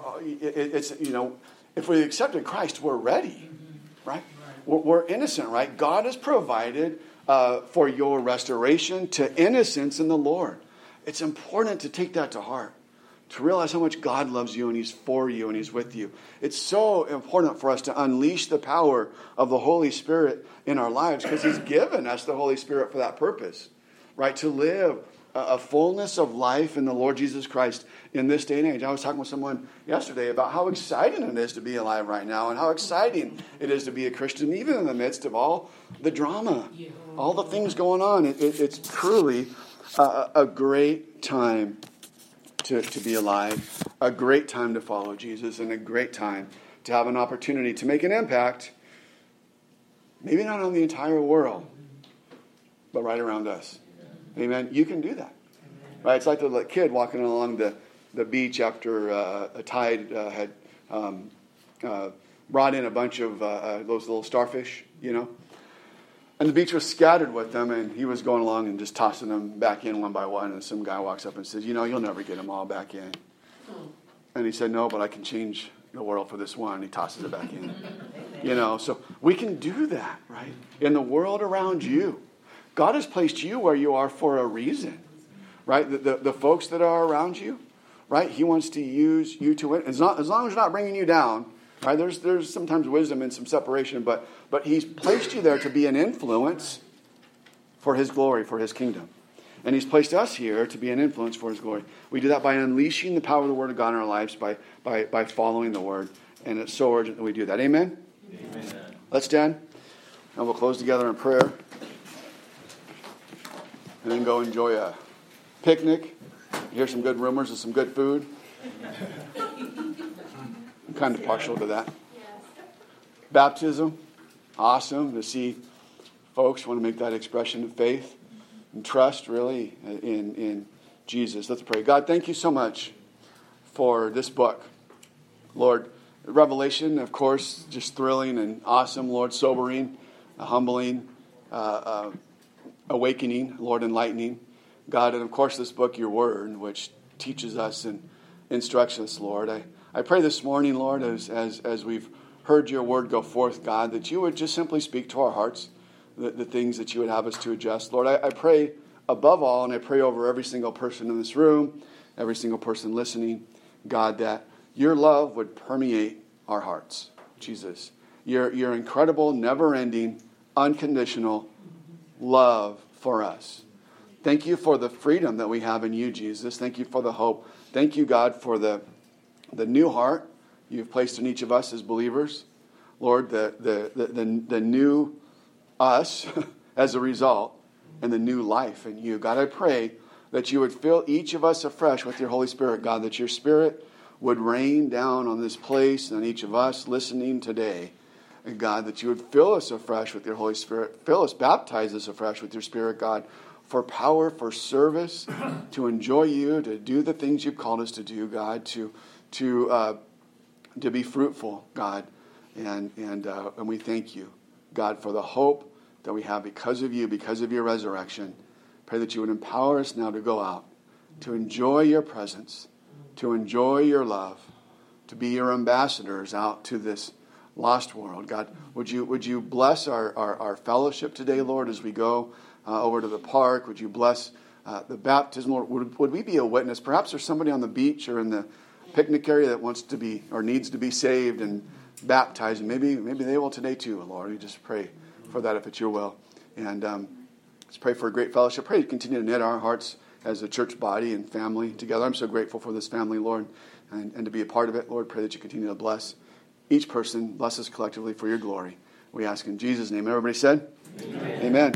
it's, you know, if we accepted Christ, we're ready, right? We're innocent, right? God has provided uh, for your restoration to innocence in the Lord. It's important to take that to heart, to realize how much God loves you and He's for you and He's with you. It's so important for us to unleash the power of the Holy Spirit in our lives because He's given us the Holy Spirit for that purpose, right? To live a fullness of life in the Lord Jesus Christ in this day and age. I was talking with someone yesterday about how exciting it is to be alive right now and how exciting it is to be a Christian, even in the midst of all the drama, all the things going on. It, it, it's truly a, a great time to, to be alive, a great time to follow Jesus, and a great time to have an opportunity to make an impact, maybe not on the entire world, but right around us. Amen. You can do that. Right? It's like the kid walking along the, the beach after uh, a tide uh, had um, uh, brought in a bunch of uh, those little starfish, you know. And the beach was scattered with them, and he was going along and just tossing them back in one by one. And some guy walks up and says, you know, you'll never get them all back in. And he said, no, but I can change the world for this one. And he tosses it back in. You know, so we can do that, right? In the world around you. God has placed you where you are for a reason, right? The, the, the folks that are around you, right? He wants to use you to win. As long, as long as you're not bringing you down, right? There's there's sometimes wisdom and some separation, but but He's placed you there to be an influence for His glory, for His kingdom. And He's placed us here to be an influence for His glory. We do that by unleashing the power of the Word of God in our lives, by by by following the Word. And it's so urgent that we do that. Amen? Amen. Let's stand, and we'll close together in prayer. And then go enjoy a picnic, hear some good rumors of some good food. I'm kind of partial to that. Baptism, awesome to see folks want to make that expression of faith and trust, really, in, in Jesus. Let's pray. God, thank you so much for this book. Lord, Revelation, of course, just thrilling and awesome. Lord, sobering, humbling, uh, uh, awakening, Lord, enlightening. God, and of course this book, your word, which teaches us and instructs us, Lord. I, I pray this morning, Lord, as, as, as we've heard your word go forth, God, that you would just simply speak to our hearts, the, the things that you would have us to adjust. Lord, I, I pray above all, and I pray over every single person in this room, every single person listening, God, that your love would permeate our hearts, Jesus. Your, your incredible, never-ending, unconditional love for us. Thank you for the freedom that we have in you, Jesus. Thank you for the hope. Thank you, God, for the, the new heart you've placed in each of us as believers. Lord, the, the, the, the, the new us as a result, and the new life in you. God, I pray that you would fill each of us afresh with your Holy Spirit, God, that your Spirit would rain down on this place and on each of us listening today. And God, that you would fill us afresh with your Holy Spirit. Fill us, baptize us afresh with your Spirit, God, for power, for service, to enjoy you, to do the things you've called us to do, God, to to uh, to be fruitful, God. And and uh, and we thank you, God, for the hope that we have because of you, because of your resurrection. Pray that you would empower us now to go out, to enjoy your presence, to enjoy your love, to be your ambassadors out to this lost world. God, would you would you bless our, our, our fellowship today, Lord, as we go uh, over to the park? Would you bless uh, the baptism, Lord? Would, would we be a witness? Perhaps there's somebody on the beach or in the picnic area that wants to be or needs to be saved and baptized. And maybe, maybe they will today too, Lord. We just pray for that if it's your will. And um, let's pray for a great fellowship. Pray to continue to knit our hearts as a church body and family together. I'm so grateful for this family, Lord, and, and to be a part of it. Lord, pray that you continue to bless each person, bless us collectively for your glory. We ask in Jesus' name. Everybody said? Amen. Amen.